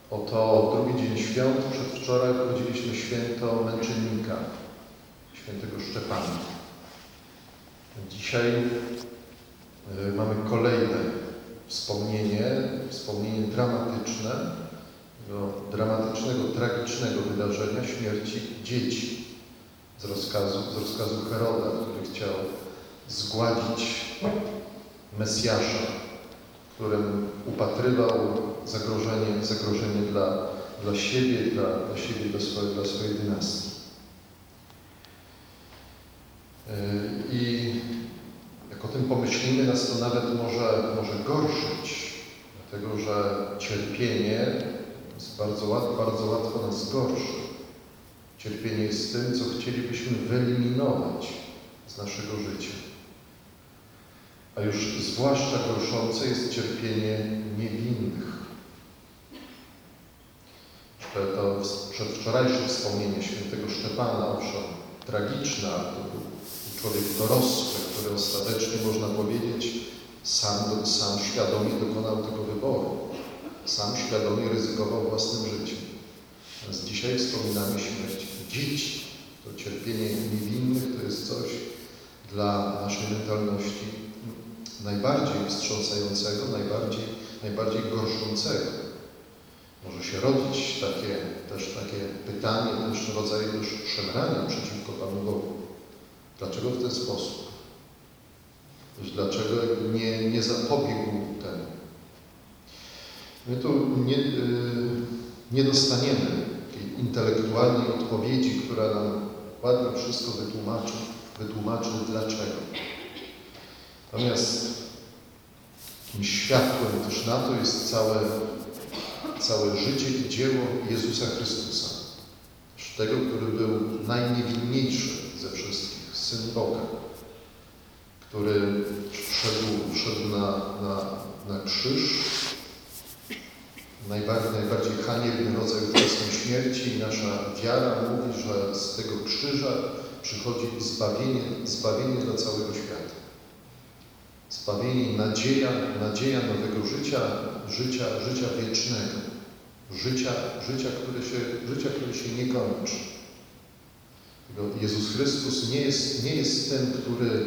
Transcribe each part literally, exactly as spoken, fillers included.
Oto drugi dzień świąt. Przedwczoraj obchodziliśmy święto męczennika, świętego Szczepana. Dzisiaj mamy kolejne wspomnienie, wspomnienie dramatyczne, tego dramatycznego, tragicznego wydarzenia śmierci dzieci z rozkazu, z rozkazu Heroda, który chciał zgładzić Mesjasza, którym upatrywał zagrożenie, zagrożenie dla, dla siebie, dla, dla siebie, dla swojej, dla swojej dynastii. I jak o tym pomyślimy, nas to nawet może, może gorszyć, dlatego że cierpienie jest bardzo łatwo, bardzo łatwo nas gorszy. Cierpienie jest tym, co chcielibyśmy wyeliminować z naszego życia. A już zwłaszcza gorszące jest cierpienie niewinnych. To przedwczorajsze wspomnienie świętego Szczepana, owszem, tragiczne, ale to był człowiek dorosły, który ostatecznie, można powiedzieć, sam, sam świadomie dokonał tego wyboru. Sam świadomie ryzykował własnym życiem. Natomiast dzisiaj wspominamy śmierć dzieci. To cierpienie niewinnych to jest coś dla naszej mentalności najbardziej wstrząsającego, najbardziej, najbardziej gorszącego. Może się rodzić takie, też takie pytanie, też rodzaj też szemrania przeciwko Panu Bogu. Dlaczego w ten sposób? Dlaczego nie, nie zapobiegł temu? My tu nie, nie dostaniemy takiej intelektualnej odpowiedzi, która nam ładnie wszystko wytłumaczy, wytłumaczy dlaczego. Natomiast tym światłem też na to jest całe, całe życie i dzieło Jezusa Chrystusa. Też tego, który był najniewinniejszy ze wszystkich, Syn Boga, który wszedł, wszedł na, na, na krzyż, najbardziej, najbardziej haniebny rodzaj własnej śmierci i nasza wiara mówi, że z tego krzyża przychodzi zbawienie, zbawienie dla całego świata. Zbawienie, nadzieja, nadzieja nowego życia, życia, życia wiecznego, życia, życia, które się, życia, które się nie kończy. Jezus Chrystus nie jest, nie jest tym, który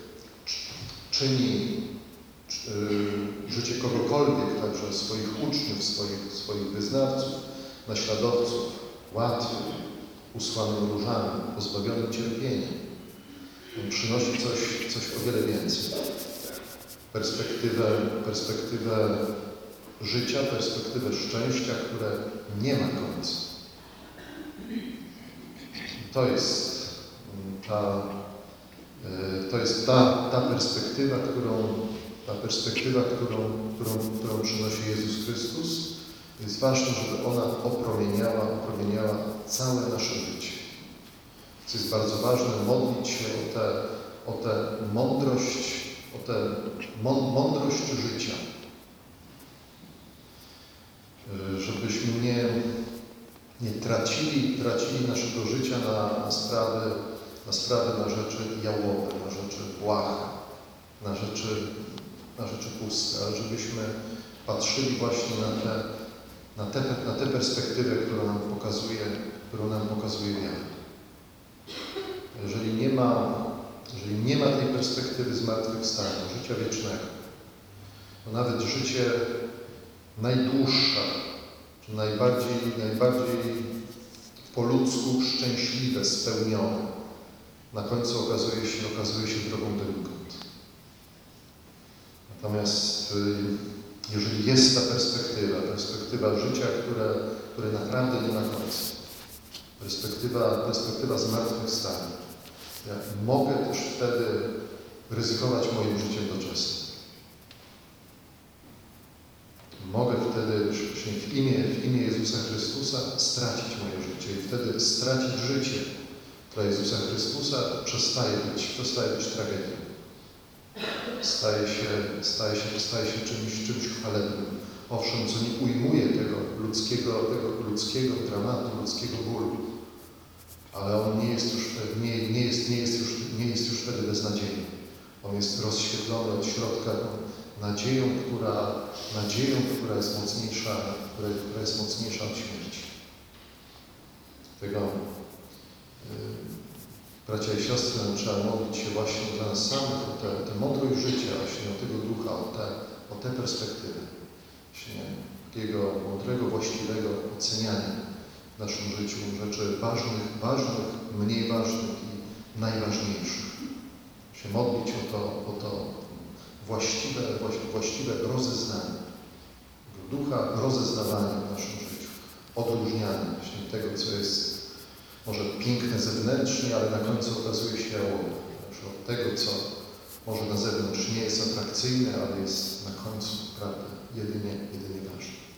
czyni życie kogokolwiek, także swoich uczniów, swoich, swoich wyznawców, naśladowców, łatwym, usłanym różami, pozbawionym cierpienia. On przynosi coś, coś o wiele więcej. Perspektywę, perspektywę życia, perspektywę szczęścia, które nie ma końca. To jest ta, to jest ta, ta perspektywa, którą, ta perspektywa, którą, którą, którą przynosi Jezus Chrystus. Jest ważne, żeby ona opromieniała, opromieniała całe nasze życie. Co jest bardzo ważne, modlić się o tę o tę mądrość, o tę mądrość życia. Żebyśmy nie, nie tracili, tracili naszego życia na, na, sprawy, na sprawy, na rzeczy jałowe, na rzeczy błahe, na rzeczy, na rzeczy puste, ale żebyśmy patrzyli właśnie na tę na te, na te perspektywę, którą nam pokazuje, którą nam pokazuje wiara. Jeżeli nie ma, jeżeli nie ma tej perspektywy zmartwychwstania, życia wiecznego, to nawet życie najdłuższe, czy najbardziej, najbardziej po ludzku szczęśliwe, spełnione, na końcu okazuje się, okazuje się drogą donikąd. Natomiast jeżeli jest ta perspektywa, perspektywa życia, które, które naprawdę nie ma końca, perspektywa, perspektywa zmartwychwstania, ja mogę też wtedy ryzykować moim życiem doczesnym. Mogę wtedy właśnie w imię, w imię Jezusa Chrystusa stracić moje życie i wtedy stracić życie dla Jezusa Chrystusa przestaje być, przestaje być tragedią. Staje się, staje się, staje się czymś, czymś chwalebnym. Owszem, co nie ujmuje tego ludzkiego, tego ludzkiego dramatu, ludzkiego bólu, ale on nie jest już, nie, nie jest, nie jest już, nie jest już wtedy beznadziejny. On jest rozświetlony od środka nadzieją, która, nadzieją, która jest mocniejsza, która, która jest mocniejsza od śmierci. Tego yy, bracia i siostry, nam trzeba modlić się właśnie dla nas samych o tę, tę mądrość życia, właśnie o tego ducha, o tę, o tę perspektywę. Właśnie takiego mądrego, właściwego oceniania w naszym życiu rzeczy ważnych, ważnych, mniej ważnych i najważniejszych. Się modlić o to, o to właściwe, właściwe rozeznanie, ducha rozeznawania w naszym życiu, odróżniania właśnie tego, co jest może piękne zewnętrznie, ale na końcu okazuje się jałowe. Znaczy od tego, co może na zewnątrz nie jest atrakcyjne, ale jest na końcu, prawda, jedynie, jedynie ważne.